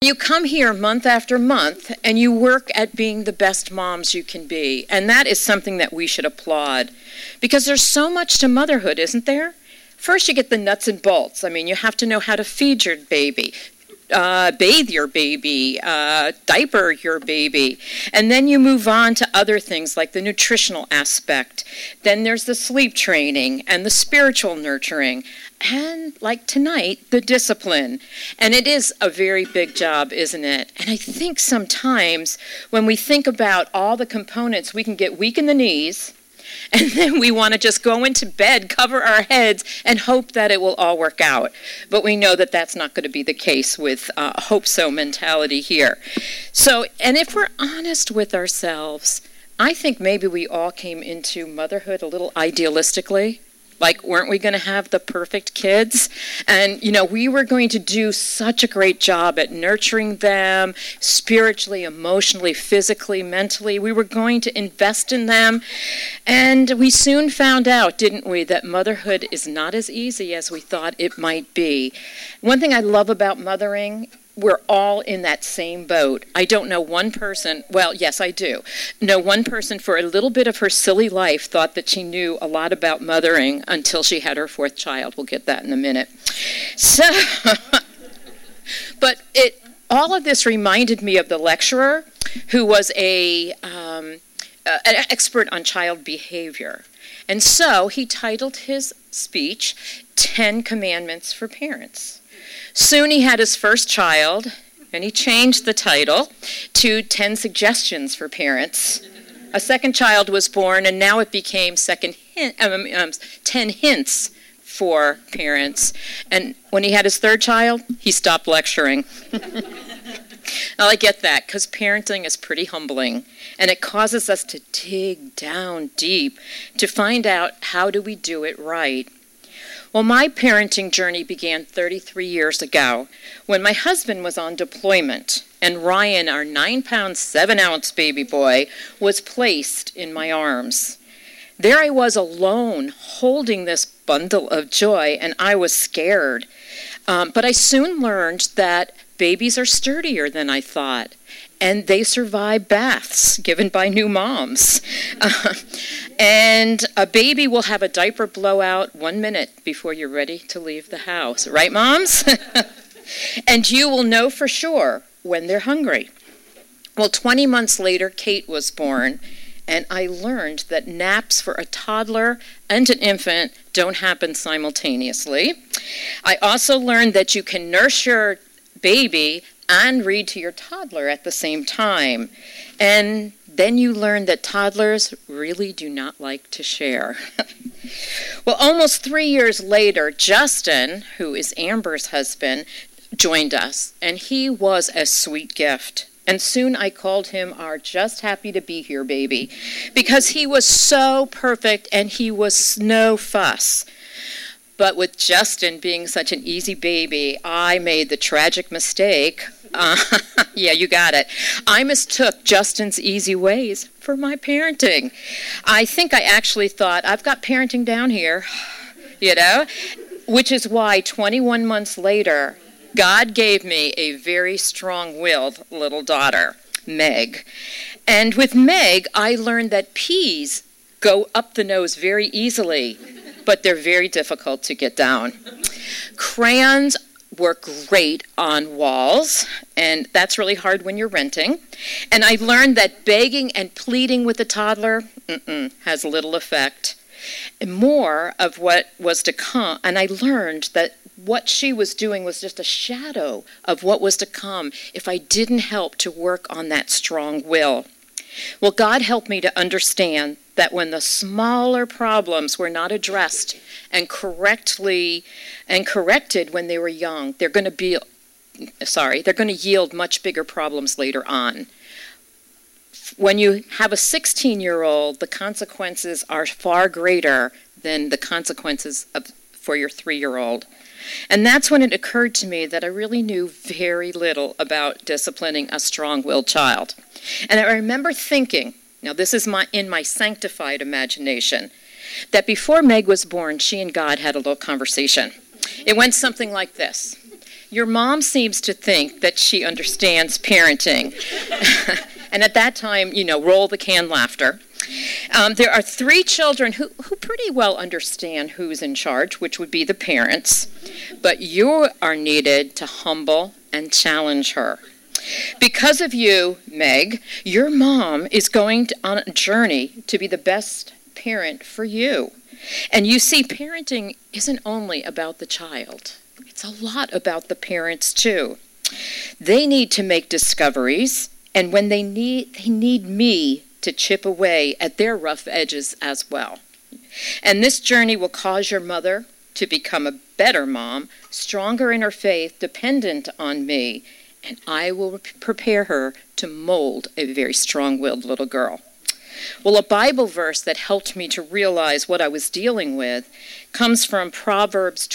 You come here month after month and you work at being the best moms you can be. And that is something that we should applaud. Because there's so much to motherhood, isn't there? First, you get the nuts and bolts. I mean, you have to know how to feed your baby, bathe your baby, diaper your baby. And then you move on to other things like the nutritional aspect. Then there's the sleep training and the spiritual nurturing. And like tonight, the discipline. And it is a very big job, isn't it? And I think sometimes when we think about all the components, we can get weak in the knees. And then we want to just go into bed, cover our heads, and hope that it will all work out. But we know that that's not going to be the case with hope-so mentality here. So, and if we're honest with ourselves, I think maybe we all came into motherhood a little idealistically. Like, weren't we going to have the perfect kids? And, we were going to do such a great job at nurturing them spiritually, emotionally, physically, mentally. We were going to invest in them. And we soon found out, didn't we, that motherhood is not as easy as we thought it might be. One thing I love about mothering, we're all in that same boat. I don't know one person, well, yes, I do, know one person for a little bit of her silly life thought that she knew a lot about mothering until she had her fourth child. We'll get that in a minute. So, but all of this reminded me of the lecturer who was an expert on child behavior. And so he titled his speech, 10 Commandments for Parents. Soon he had his first child, and he changed the title to 10 Suggestions for Parents. A second child was born, and now it became 10 Hints for Parents. And when he had his third child, he stopped lecturing. Now, I get that, because parenting is pretty humbling, and it causes us to dig down deep to find out how do we do it right. Well, my parenting journey began 33 years ago when my husband was on deployment and Ryan, our 9-pound, 7-ounce baby boy, was placed in my arms. There I was alone holding this bundle of joy, and I was scared. But I soon learned that babies are sturdier than I thought, and they survive baths given by new moms. And a baby will have a diaper blowout 1 minute before you're ready to leave the house. Right, moms? And you will know for sure when they're hungry. Well, 20 months later, Kate was born, and I learned that naps for a toddler and an infant don't happen simultaneously. I also learned that you can nurse your baby and read to your toddler at the same time. And then you learn that toddlers really do not like to share. Well, almost 3 years later, Justin, who is Amber's husband, joined us, and he was a sweet gift. And soon I called him our just happy to be here baby, because he was so perfect and he was no fuss. But with Justin being such an easy baby, I made the tragic mistake. Yeah, you got it. I mistook Justin's easy ways for my parenting. I think I actually thought, I've got parenting down here, which is why 21 months later, God gave me a very strong-willed little daughter, Meg. And with Meg, I learned that peas go up the nose very easily, but they're very difficult to get down. Crayons work great on walls, and that's really hard when you're renting. And I learned that begging and pleading with a toddler has little effect. And more of what was to come, and I learned that what she was doing was just a shadow of what was to come if I didn't help to work on that strong will. Well, God helped me to understand that when the smaller problems were not addressed and corrected when they were young, they're going to yield much bigger problems later on. When you have a 16-year-old, the consequences are far greater than the consequences for your 3-year-old. And that's when it occurred to me that I really knew very little about disciplining a strong-willed child. And I remember thinking, now this is in my sanctified imagination, that before Meg was born, she and God had a little conversation. It went something like this. Your mom seems to think that she understands parenting. And at that time, roll the canned laughter. There are 3 children who pretty well understand who's in charge, which would be the parents. But you are needed to humble and challenge her. Because of you, Meg, your mom is going on a journey to be the best parent for you. And you see, parenting isn't only about the child. It's a lot about the parents, too. They need to make discoveries, and when they need me to chip away at their rough edges as well. And this journey will cause your mother to become a better mom, stronger in her faith, dependent on me, and I will prepare her to mold a very strong-willed little girl. Well, a Bible verse that helped me to realize what I was dealing with comes from Proverbs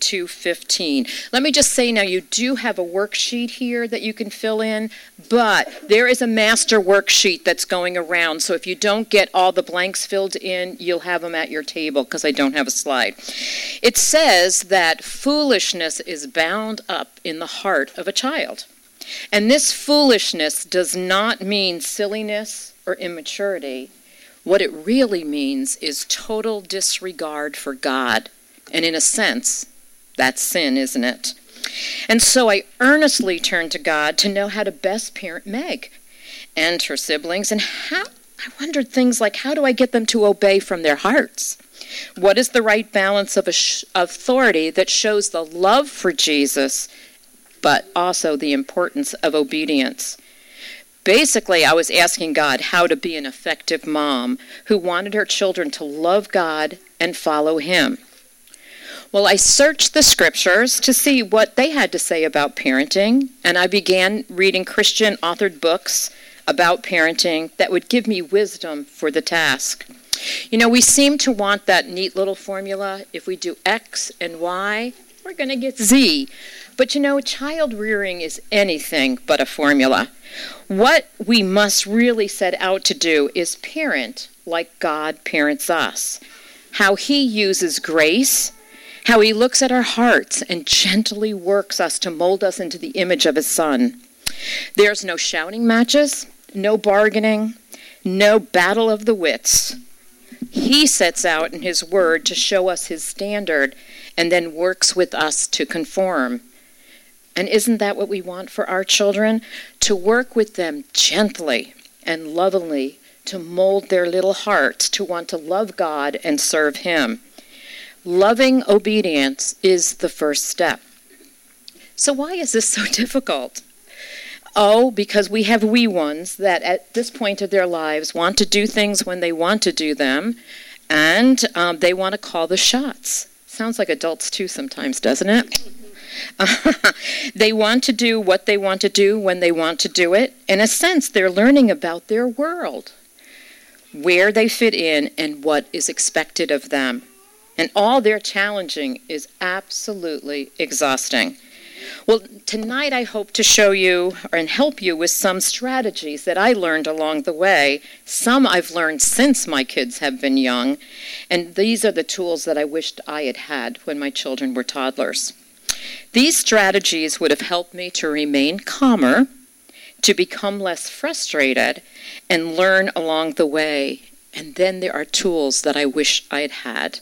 22:15. Let me just say now, you do have a worksheet here that you can fill in, but there is a master worksheet that's going around, so if you don't get all the blanks filled in, you'll have them at your table because I don't have a slide. It says that foolishness is bound up in the heart of a child. And this foolishness does not mean silliness or immaturity. What it really means is total disregard for God. And in a sense, that's sin, isn't it? And so I earnestly turned to God to know how to best parent Meg and her siblings. And I wondered things like, how do I get them to obey from their hearts? What is the right balance of authority that shows the love for Jesus, but also the importance of obedience? Basically, I was asking God how to be an effective mom who wanted her children to love God and follow Him. Well, I searched the scriptures to see what they had to say about parenting, and I began reading Christian-authored books about parenting that would give me wisdom for the task. We seem to want that neat little formula. If we do X and Y, we're going to get Z. But child rearing is anything but a formula. What we must really set out to do is parent like God parents us. How He uses grace, how He looks at our hearts and gently works us to mold us into the image of His Son. There's no shouting matches, no bargaining, no battle of the wits. He sets out in His Word to show us His standard and then works with us to conform. And isn't that what we want for our children? To work with them gently and lovingly, to mold their little hearts to want to love God and serve Him. Loving obedience is the first step. So why is this so difficult? Oh, because we have wee ones that at this point of their lives want to do things when they want to do them, and they want to call the shots. Sounds like adults too sometimes, doesn't it? They want to do what they want to do when they want to do it. In a sense, they're learning about their world, where they fit in, and what is expected of them. And all their challenging is absolutely exhausting. Well, tonight I hope to show you and help you with some strategies that I learned along the way. Some I've learned since my kids have been young, and these are the tools that I wished I had had when my children were toddlers. These strategies would have helped me to remain calmer, to become less frustrated, and learn along the way. And then there are tools that I wish I had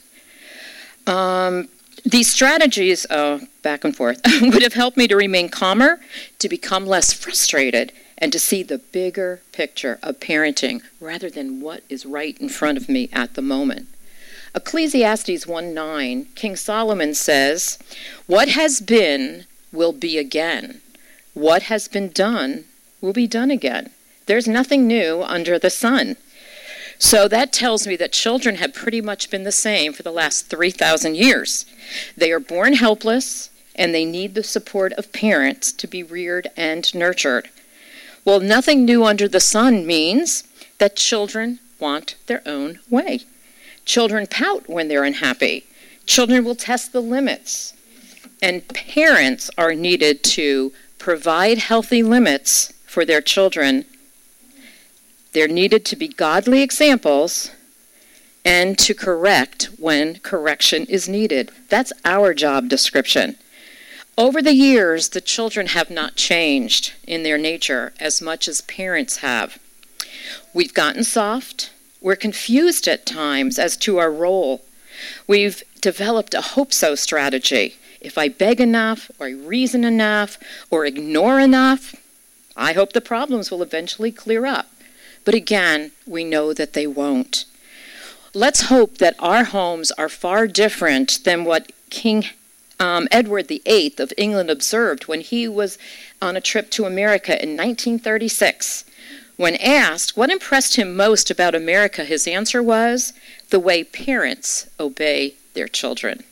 had. These strategies, back and forth, would have helped me to remain calmer, to become less frustrated, and to see the bigger picture of parenting rather than what is right in front of me at the moment. Ecclesiastes 1:9, King Solomon says, "What has been will be again. What has been done will be done again. There's nothing new under the sun." So that tells me that children have pretty much been the same for the last 3,000 years. They are born helpless, and they need the support of parents to be reared and nurtured. Well, nothing new under the sun means that children want their own way. Children pout when they're unhappy. Children will test the limits. And parents are needed to provide healthy limits for their children. They're needed to be godly examples and to correct when correction is needed. That's our job description. Over the years, the children have not changed in their nature as much as parents have. We've gotten soft. We're confused at times as to our role. We've developed a hope-so strategy. If I beg enough, or I reason enough, or ignore enough, I hope the problems will eventually clear up. But again, we know that they won't. Let's hope that our homes are far different than what King Edward VIII of England observed when he was on a trip to America in 1936. When asked what impressed him most about America, his answer was the way parents obey their children.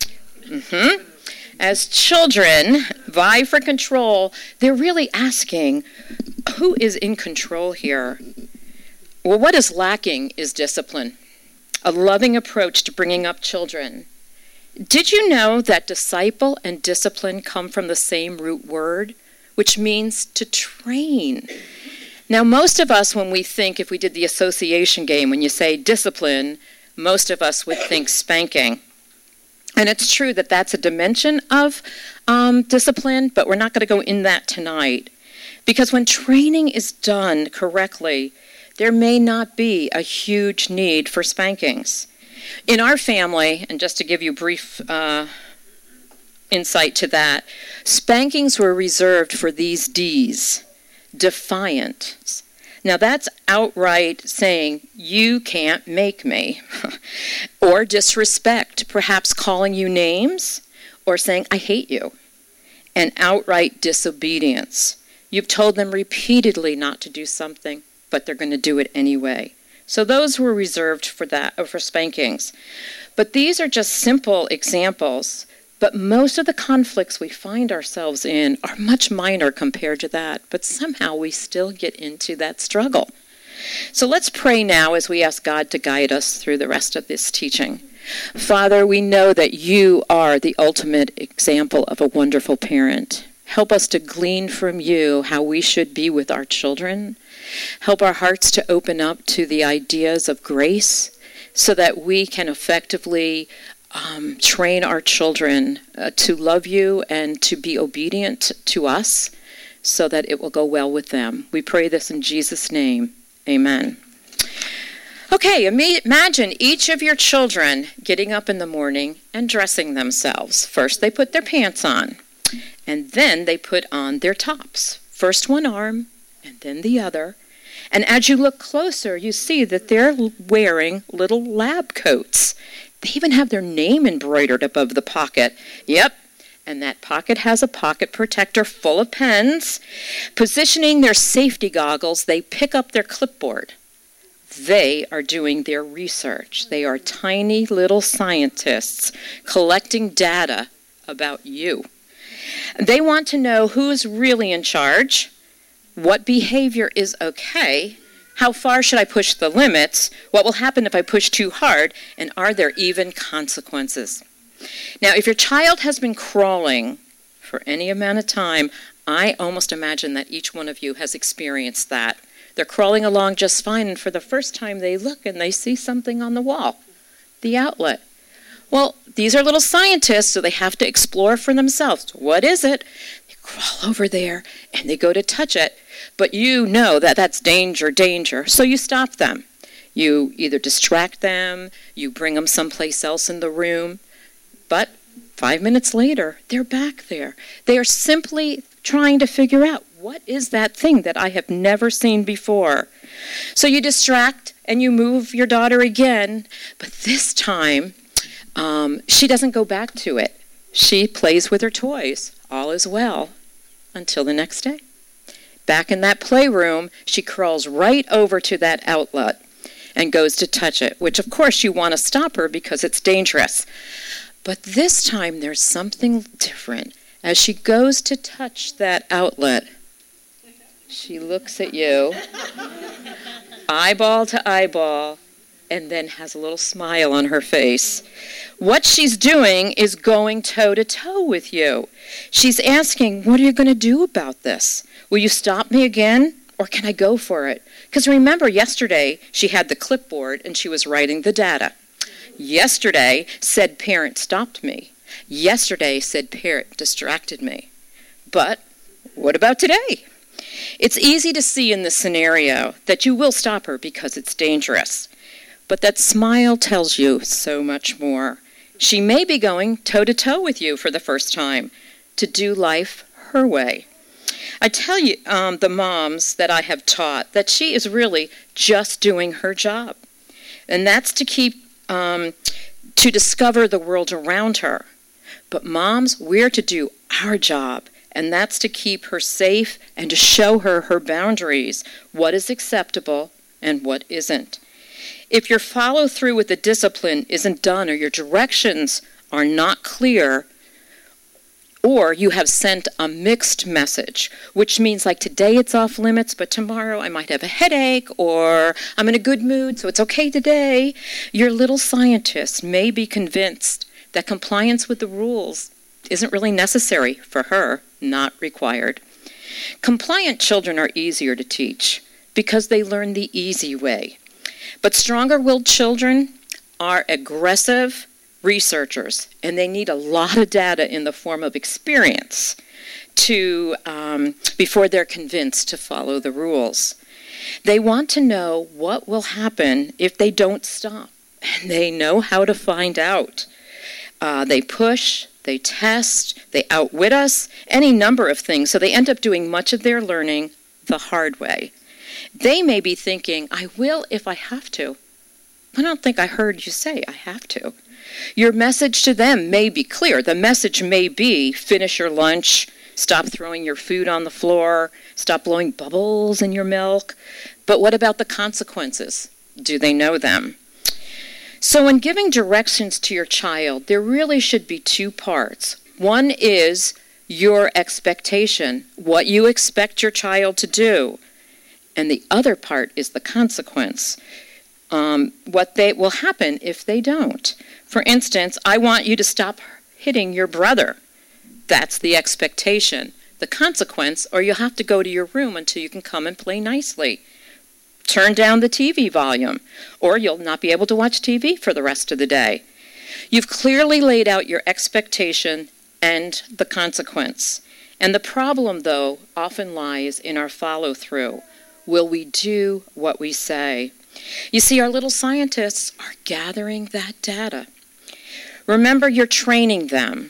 As children vie for control, they're really asking, who is in control here? Well, what is lacking is discipline, a loving approach to bringing up children. Did you know that disciple and discipline come from the same root word, which means to train? Now, most of us, when we think, if we did the association game, when you say discipline, most of us would think spanking. And it's true that that's a dimension of discipline, but we're not going to go in that tonight. Because when training is done correctly, there may not be a huge need for spankings. In our family, and just to give you brief insight to that, spankings were reserved for these D's. Defiant. Now that's outright saying, you can't make me. Or disrespect, perhaps calling you names, or saying, I hate you. And outright disobedience. You've told them repeatedly not to do something, but they're going to do it anyway. So those were reserved for that, or for spankings. But these are just simple examples. But most of the conflicts we find ourselves in are much minor compared to that. But somehow we still get into that struggle. So let's pray now as we ask God to guide us through the rest of this teaching. Father, we know that you are the ultimate example of a wonderful parent. Help us to glean from you how we should be with our children. Help our hearts to open up to the ideas of grace so that we can effectively train our children to love you and to be obedient to us so that it will go well with them. We pray this in Jesus' name. Amen. Okay, imagine each of your children getting up in the morning and dressing themselves. First, they put their pants on, and then they put on their tops. First one arm, and then the other. And as you look closer, you see that they're wearing little lab coats. They even have their name embroidered above the pocket. Yep, and that pocket has a pocket protector full of pens. Positioning their safety goggles, they pick up their clipboard. They are doing their research. They are tiny little scientists collecting data about you. They want to know who's really in charge, what behavior is okay, how far should I push the limits, what will happen if I push too hard, and are there even consequences? Now, if your child has been crawling for any amount of time, I almost imagine that each one of you has experienced that. They're crawling along just fine, and for the first time they look and they see something on the wall, the outlet. Well, these are little scientists, so they have to explore for themselves. What is it? They crawl over there and they go to touch it, but you know that that's danger, danger, so you stop them. You either distract them, you bring them someplace else in the room, but 5 minutes later, they're back there. They are simply trying to figure out, what is that thing that I have never seen before? So you distract and you move your daughter again, but this time, she doesn't go back to it. She plays with her toys. All is well until the next day. Back in that playroom, she crawls right over to that outlet and goes to touch it, which of course you want to stop her because it's dangerous. But this time there's something different. As she goes to touch that outlet, she looks at you, eyeball to eyeball, and then has a little smile on her face. What she's doing is going toe-to-toe with you. She's asking, what are you going to do about this? Will you stop me again, or can I go for it? Because remember, yesterday she had the clipboard and she was writing the data. Yesterday, said parent stopped me. Yesterday, said Parrot, distracted me. But what about today? It's easy to see in this scenario that you will stop her because it's dangerous. But that smile tells you so much more. She may be going toe-to-toe with you for the first time to do life her way. I tell you, the moms that I have taught, that she is really just doing her job. And that's to discover the world around her. But moms, we're to do our job, and that's to keep her safe and to show her her boundaries, what is acceptable and what isn't. If your follow-through with the discipline isn't done or your directions are not clear, or you have sent a mixed message, which means like today it's off limits, but tomorrow I might have a headache, or I'm in a good mood, so it's okay today, your little scientist may be convinced that compliance with the rules isn't really necessary for her, not required. Compliant children are easier to teach because they learn the easy way. But stronger-willed children are aggressive researchers, and they need a lot of data in the form of experience before they're convinced to follow the rules. They want to know what will happen if they don't stop, and they know how to find out. They push, they test, they outwit us, any number of things, so they end up doing much of their learning the hard way. They may be thinking, I will if I have to. I don't think I heard you say I have to. Your message to them may be clear. The message may be, finish your lunch, stop throwing your food on the floor, stop blowing bubbles in your milk. But what about the consequences? Do they know them? So in giving directions to your child, there really should be two parts. One is your expectation, what you expect your child to do. And the other part is the consequence, what will happen if they don't. For instance, I want you to stop hitting your brother. That's the expectation. The consequence, or you'll have to go to your room until you can come and play nicely. Turn down the TV volume, or you'll not be able to watch TV for the rest of the day. You've clearly laid out your expectation and the consequence. And the problem, though, often lies in our follow-through. Will we do what we say? You see, our little scientists are gathering that data. Remember, you're training them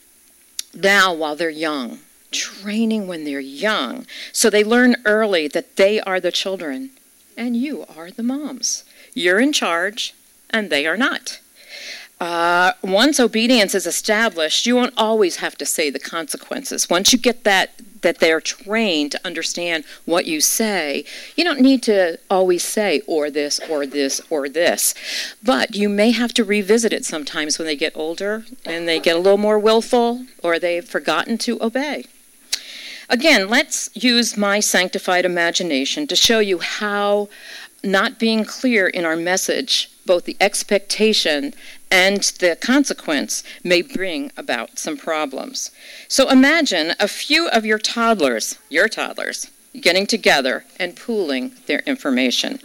now while they're young, training when they're young, so they learn early that they are the children and you are the moms. You're in charge and they are not. Once obedience is established, you won't always have to say the consequences. Once you get that they're trained to understand what you say, you don't need to always say or this or this or this. But you may have to revisit it sometimes when they get older and they get a little more willful or they've forgotten to obey. Again, let's use my sanctified imagination to show you how not being clear in our message, both the expectation and the consequence, may bring about some problems. So imagine a few of your toddlers, getting together and pooling their information.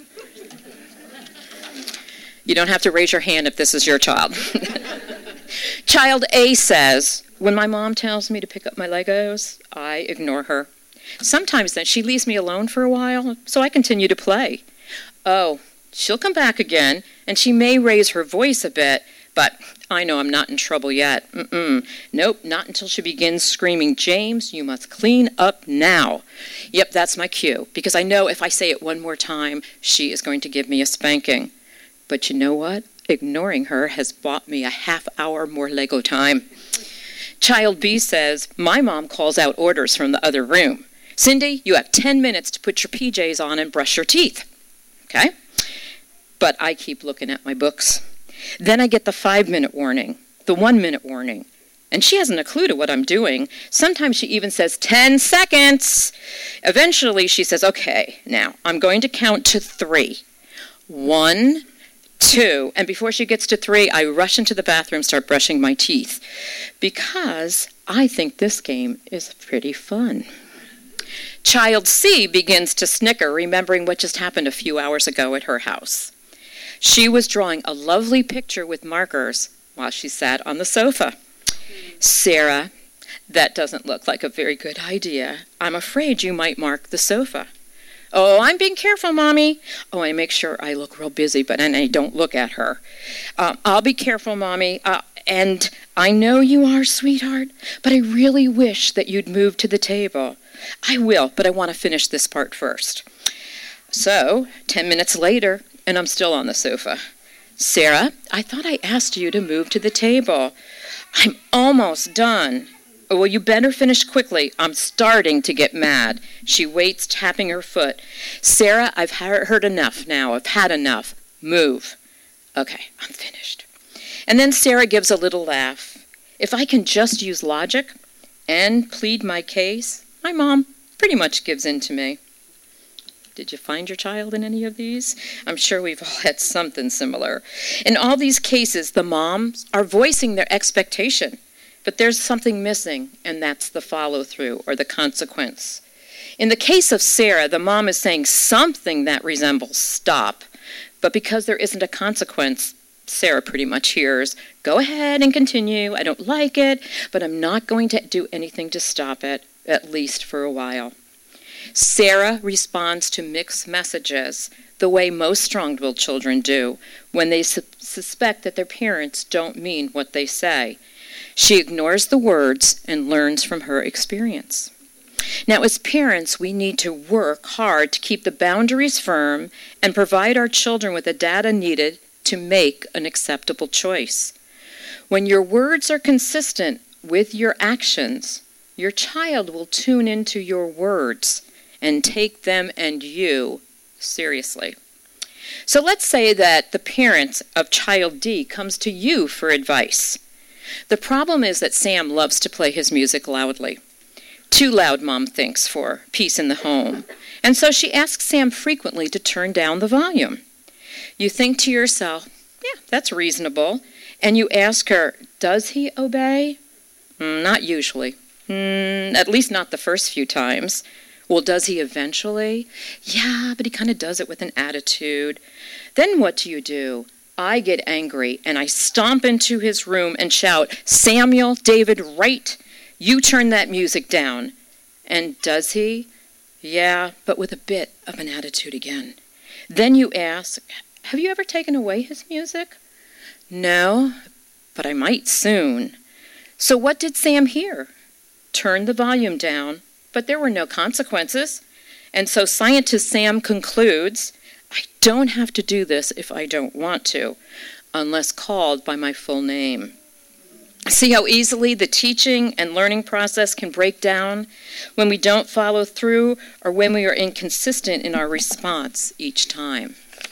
You don't have to raise your hand if this is your child. Child A says, when my mom tells me to pick up my Legos, I ignore her. Sometimes then she leaves me alone for a while, so I continue to play. Oh, she'll come back again, and she may raise her voice a bit, but I know I'm not in trouble yet. Nope, not until she begins screaming, James, you must clean up now. Yep, that's my cue, because I know if I say it one more time, she is going to give me a spanking. But you know what? Ignoring her has bought me a half hour more Lego time. Child B says, my mom calls out orders from the other room. Cindy, you have 10 minutes to put your PJs on and brush your teeth. Okay? But I keep looking at my books. Then I get the 5-minute warning, the 1-minute warning. And she hasn't a clue to what I'm doing. Sometimes she even says 10 seconds. Eventually she says, okay, now I'm going to count to 3. 1, 2. And before she gets to 3, I rush into the bathroom, start brushing my teeth. Because I think this game is pretty fun. Child C begins to snicker, remembering what just happened a few hours ago at her house. She was drawing a lovely picture with markers while she sat on the sofa. Sarah, that doesn't look like a very good idea. I'm afraid you might mark the sofa. Oh, I'm being careful, Mommy. Oh, I make sure I look real busy, but I don't look at her. I'll be careful, Mommy. And I know you are, sweetheart, but I really wish that you'd move to the table. I will, but I want to finish this part first. So, 10 minutes later, and I'm still on the sofa. Sarah, I thought I asked you to move to the table. I'm almost done. Oh, well, you better finish quickly. I'm starting to get mad. She waits, tapping her foot. Sarah, I've heard enough now. I've had enough. Move. Okay, I'm finished. And then Sarah gives a little laugh. If I can just use logic and plead my case, my mom pretty much gives in to me. Did you find your child in any of these? I'm sure we've all had something similar. In all these cases, the moms are voicing their expectation. But there's something missing, and that's the follow-through or the consequence. In the case of Sarah, the mom is saying something that resembles stop, but because there isn't a consequence, Sarah pretty much hears, go ahead and continue, I don't like it, but I'm not going to do anything to stop it, at least for a while. Sarah responds to mixed messages the way most strong-willed children do when they suspect that their parents don't mean what they say. She ignores the words and learns from her experience. Now, as parents, we need to work hard to keep the boundaries firm and provide our children with the data needed to make an acceptable choice. When your words are consistent with your actions, your child will tune into your words and take them and you seriously. So let's say that the parent of child D comes to you for advice. The problem is that Sam loves to play his music loudly. Too loud, Mom thinks, for peace in the home. And so she asks Sam frequently to turn down the volume. You think to yourself, yeah, that's reasonable. And you ask her, does he obey? Not usually. At least not the first few times. Well, does he eventually? Yeah, but he kind of does it with an attitude. Then what do? I get angry, and I stomp into his room and shout, Samuel, David, right, you turn that music down. And does he? Yeah, but with a bit of an attitude again. Then you ask, have you ever taken away his music? No, but I might soon. So what did Sam hear? Turn the volume down, but there were no consequences. And so scientist Sam concludes, I don't have to do this if I don't want to, unless called by my full name. See how easily the teaching and learning process can break down when we don't follow through or when we are inconsistent in our response each time.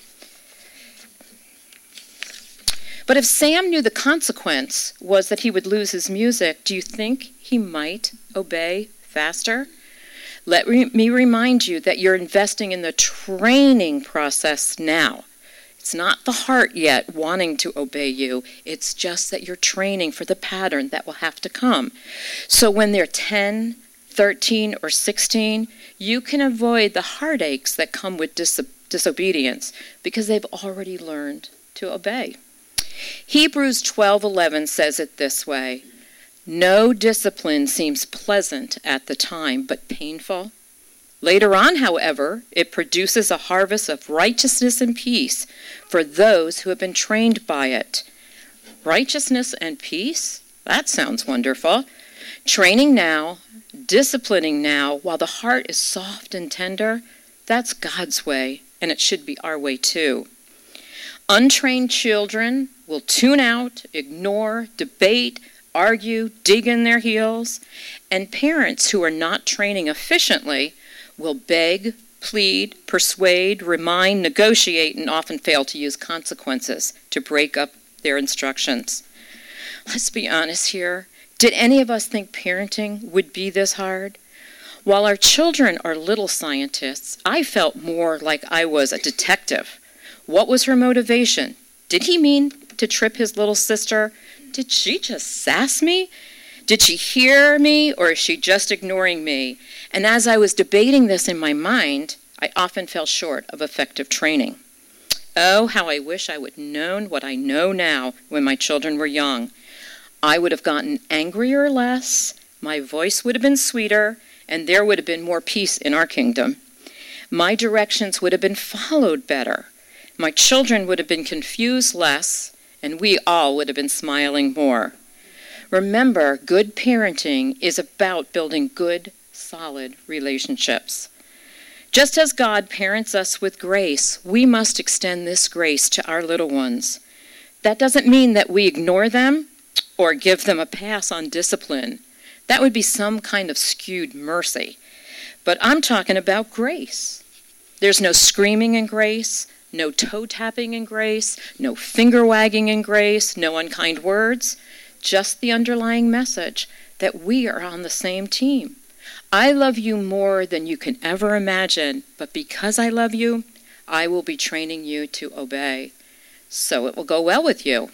But if Sam knew the consequence was that he would lose his music, do you think he might obey faster? Let me remind you that you're investing in the training process now. It's not the heart yet wanting to obey you. It's just that you're training for the pattern that will have to come. So when they're 10, 13, or 16, you can avoid the heartaches that come with disobedience because they've already learned to obey. Hebrews 12:11 says it this way. No discipline seems pleasant at the time, but painful. Later on, however, it produces a harvest of righteousness and peace for those who have been trained by it. Righteousness and peace? That sounds wonderful. Training now, disciplining now, while the heart is soft and tender, that's God's way, and it should be our way too. Untrained children will tune out, ignore, debate, argue, dig in their heels, and parents who are not training efficiently will beg, plead, persuade, remind, negotiate, and often fail to use consequences to break up their instructions. Let's be honest here. Did any of us think parenting would be this hard? While our children are little scientists, I felt more like I was a detective. What was her motivation? Did he mean to trip his little sister? Did she just sass me? Did she hear me, or is she just ignoring me? And as I was debating this in my mind, I often fell short of effective training. Oh, how I wish I would have known what I know now when my children were young. I would have gotten angrier less, my voice would have been sweeter, and there would have been more peace in our kingdom. My directions would have been followed better. My children would have been confused less, and we all would have been smiling more. Remember, good parenting is about building good, solid relationships. Just as God parents us with grace, we must extend this grace to our little ones. That doesn't mean that we ignore them or give them a pass on discipline. That would be some kind of skewed mercy. But I'm talking about grace. There's no screaming in grace, no toe-tapping in grace, no finger-wagging in grace, no unkind words, just the underlying message that we are on the same team. I love you more than you can ever imagine, but because I love you, I will be training you to obey. So it will go well with you.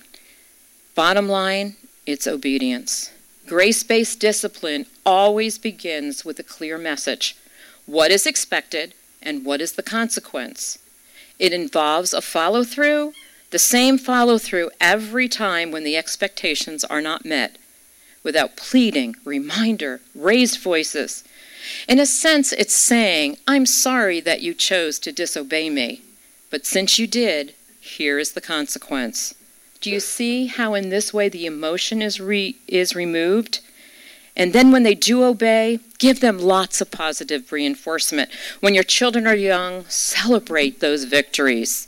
Bottom line, it's obedience. Grace-based discipline always begins with a clear message. What is expected and what is the consequence? It involves a follow-through, the same follow-through every time when the expectations are not met, without pleading, reminder, raised voices. In a sense, it's saying, I'm sorry that you chose to disobey me, but since you did, here is the consequence. Do you see how in this way the emotion is removed? And then when they do obey, give them lots of positive reinforcement. When your children are young, celebrate those victories.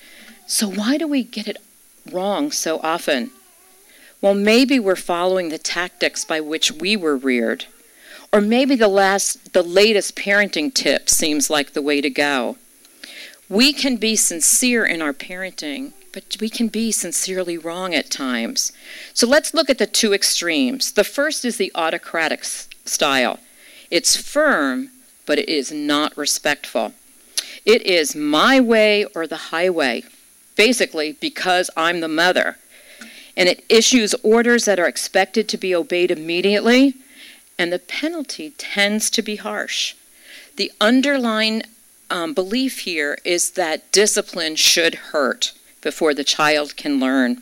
So why do we get it wrong so often? Well, maybe we're following the tactics by which we were reared. Or maybe the latest parenting tip seems like the way to go. We can be sincere in our parenting, but we can be sincerely wrong at times. So let's look at the two extremes. The first is the autocratic style. It's firm, but it is not respectful. It is my way or the highway, basically because I'm the mother. And it issues orders that are expected to be obeyed immediately, and the penalty tends to be harsh. The underlying belief here is that discipline should hurt before the child can learn.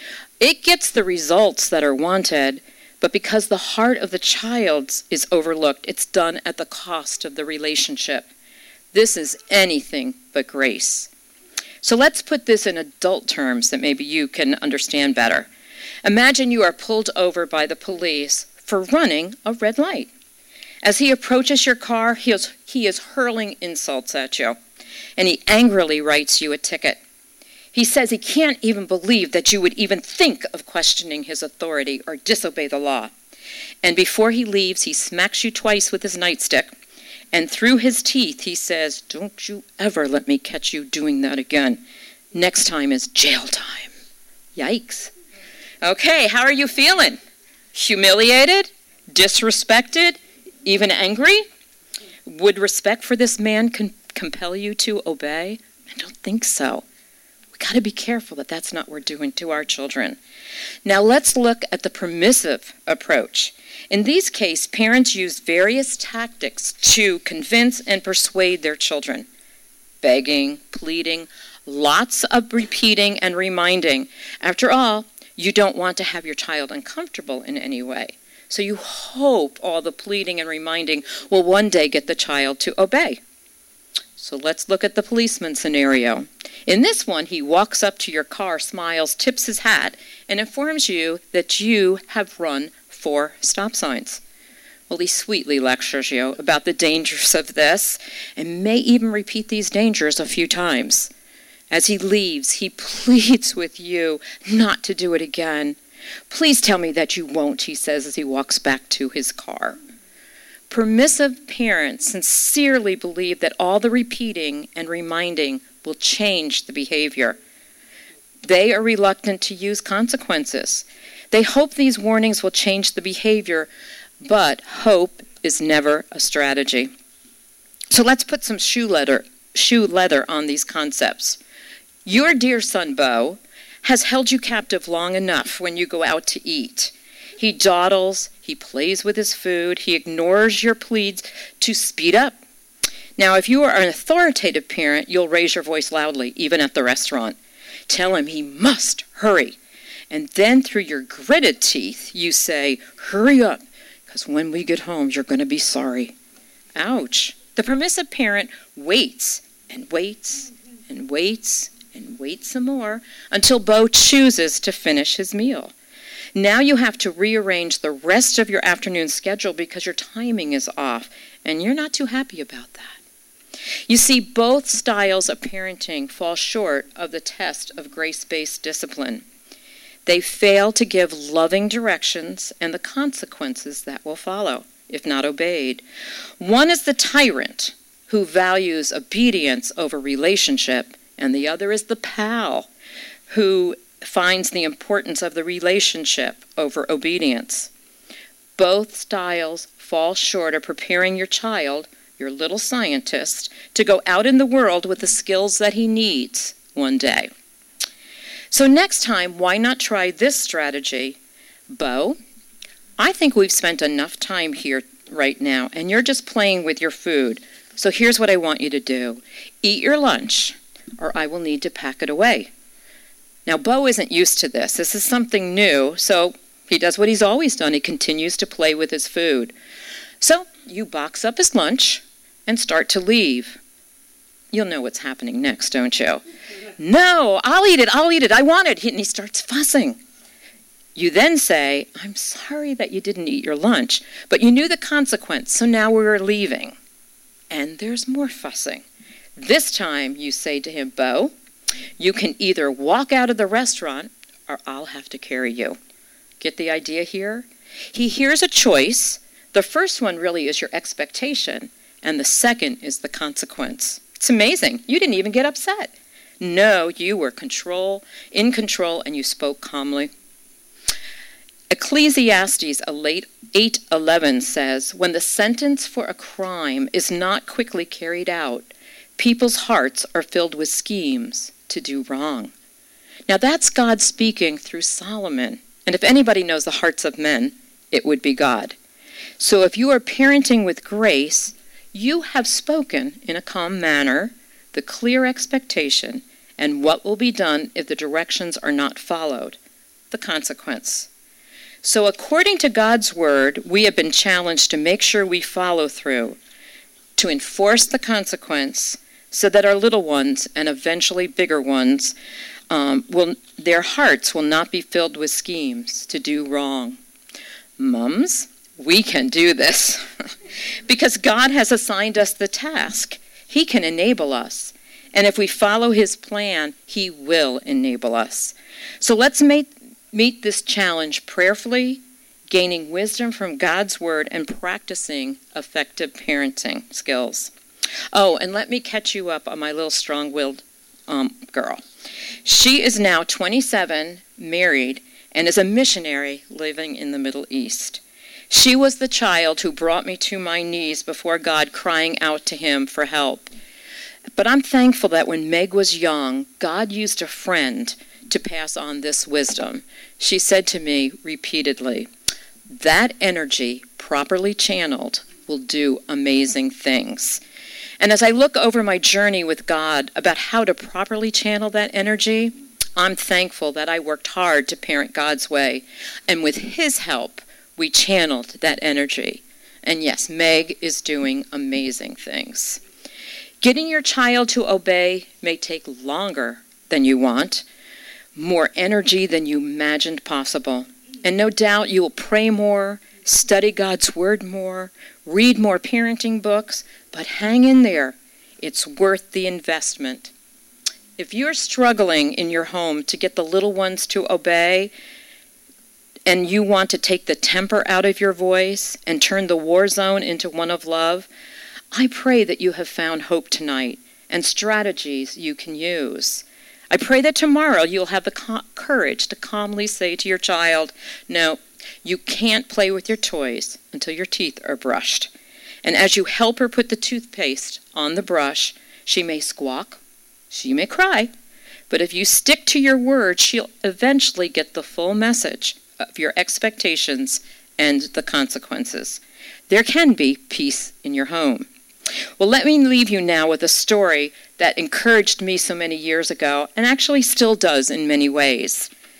It gets the results that are wanted, but because the heart of the child is overlooked, it's done at the cost of the relationship. This is anything but grace. So let's put this in adult terms that maybe you can understand better. Imagine you are pulled over by the police for running a red light. As he approaches your car, he is hurling insults at you, and he angrily writes you a ticket. He says he can't even believe that you would even think of questioning his authority or disobey the law. And before he leaves, he smacks you twice with his nightstick, and through his teeth he says, "Don't you ever let me catch you doing that again. Next time is jail time." Yikes. Okay, how are you feeling? Humiliated? Disrespected? Even angry? Would respect for this man compel you to obey? I don't think so. We've got to be careful that that's not what we're doing to our children. Now let's look at the permissive approach. In these cases, parents use various tactics to convince and persuade their children. Begging, pleading, lots of repeating and reminding. After all, you don't want to have your child uncomfortable in any way. So you hope all the pleading and reminding will one day get the child to obey. So let's look at the policeman scenario. In this one, he walks up to your car, smiles, tips his hat, and informs you that you have run 4 stop signs. Well, he sweetly lectures you about the dangers of this and may even repeat these dangers a few times. As he leaves, he pleads with you not to do it again. "Please tell me that you won't," he says as he walks back to his car. Permissive parents sincerely believe that all the repeating and reminding will change the behavior. They are reluctant to use consequences. They hope these warnings will change the behavior, but hope is never a strategy. So let's put some shoe leather on these concepts. Your dear son, Bo, has held you captive long enough when you go out to eat. He dawdles, he plays with his food, he ignores your pleas to speed up. Now, if you are an authoritative parent, you'll raise your voice loudly, even at the restaurant. Tell him he must hurry. And then through your gritted teeth, you say, hurry up, because when we get home, you're going to be sorry. Ouch. The permissive parent waits and waits and waits and waits some more until Bo chooses to finish his meal. Now you have to rearrange the rest of your afternoon schedule because your timing is off, and you're not too happy about that. You see, both styles of parenting fall short of the test of grace-based discipline. They fail to give loving directions and the consequences that will follow, if not obeyed. One is the tyrant who values obedience over relationship, and the other is the pal who finds the importance of the relationship over obedience. Both styles fall short of preparing your child, your little scientist, to go out in the world with the skills that he needs one day. So next time, why not try this strategy? Bo, I think we've spent enough time here right now, and you're just playing with your food. So here's what I want you to do. Eat your lunch, or I will need to pack it away. Now, Bo isn't used to this. This is something new, so he does what he's always done. He continues to play with his food. So you box up his lunch and start to leave. You'll know what's happening next, don't you? No, I'll eat it, I want it. And he starts fussing. You then say, I'm sorry that you didn't eat your lunch, but you knew the consequence, so now we're leaving. And there's more fussing. This time you say to him, Bo, you can either walk out of the restaurant or I'll have to carry you. Get the idea here? He hears a choice. The first one really is your expectation, and the second is the consequence. It's amazing. You didn't even get upset. No, you were in control, and you spoke calmly. Ecclesiastes 8:11 says, when the sentence for a crime is not quickly carried out, people's hearts are filled with schemes to do wrong. Now that's God speaking through Solomon. And if anybody knows the hearts of men, it would be God. So if you are parenting with grace, you have spoken in a calm manner, the clear expectation, and what will be done if the directions are not followed, the consequence. So according to God's word, we have been challenged to make sure we follow through, to enforce the consequence, so that our little ones and eventually bigger ones, their hearts will not be filled with schemes to do wrong. Mums, we can do this because God has assigned us the task. He can enable us. And if we follow his plan, he will enable us. So let's meet this challenge prayerfully, gaining wisdom from God's word and practicing effective parenting skills. Oh, and let me catch you up on my little strong-willed girl. She is now 27, married, and is a missionary living in the Middle East. She was the child who brought me to my knees before God, crying out to him for help. But I'm thankful that when Meg was young, God used a friend to pass on this wisdom. She said to me repeatedly, that energy, properly channeled, will do amazing things. And as I look over my journey with God about how to properly channel that energy, I'm thankful that I worked hard to parent God's way. And with his help, we channeled that energy. And yes, Meg is doing amazing things. Getting your child to obey may take longer than you want, more energy than you imagined possible. And no doubt you will pray more, study God's word more, read more parenting books, but hang in there. It's worth the investment. If you're struggling in your home to get the little ones to obey, and you want to take the temper out of your voice and turn the war zone into one of love, I pray that you have found hope tonight and strategies you can use. I pray that tomorrow you'll have the courage to calmly say to your child, no, you can't play with your toys until your teeth are brushed. And as you help her put the toothpaste on the brush, she may squawk, she may cry, but if you stick to your word, she'll eventually get the full message of your expectations and the consequences. There can be peace in your home. Well, let me leave you now with a story that encouraged me so many years ago and actually still does in many ways.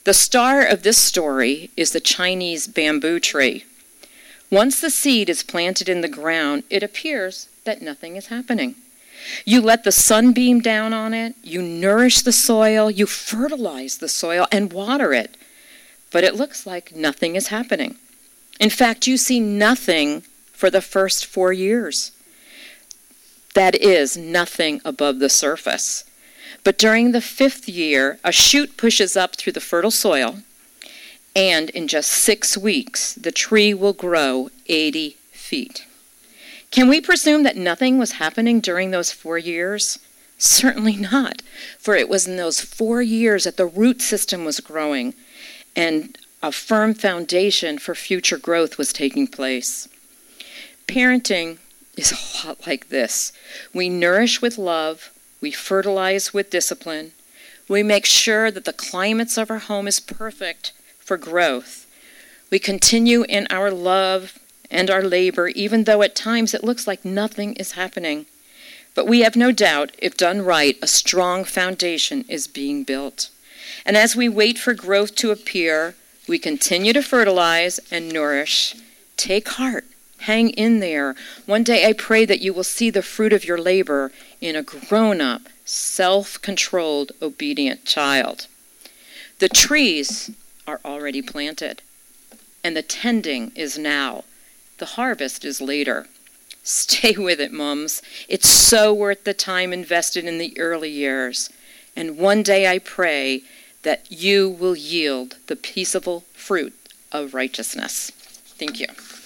The star of this story is the Chinese bamboo tree. Once the seed is planted in the ground, it appears that nothing is happening. You let the sun beam down on it, you nourish the soil, you fertilize the soil and water it, but it looks like nothing is happening. In fact, you see nothing for the first 4 years. That is nothing above the surface. But during the 5th year, a shoot pushes up through the fertile soil, and in just 6 weeks, the tree will grow 80 feet. Can we presume that nothing was happening during those 4 years? Certainly not, for it was in those 4 years that the root system was growing and a firm foundation for future growth was taking place. Parenting is a lot like this. We nourish with love, we fertilize with discipline, we make sure that the climates of our home is perfect for growth. We continue in our love and our labor, even though at times it looks like nothing is happening. But we have no doubt, if done right, a strong foundation is being built. And as we wait for growth to appear, we continue to fertilize and nourish. Take heart. Hang in there. One day I pray that you will see the fruit of your labor in a grown-up, self-controlled, obedient child. The trees are already planted, and the tending is now. The harvest is later. Stay with it, mums. It's so worth the time invested in the early years. And one day I pray that you will yield the peaceable fruit of righteousness. Thank you.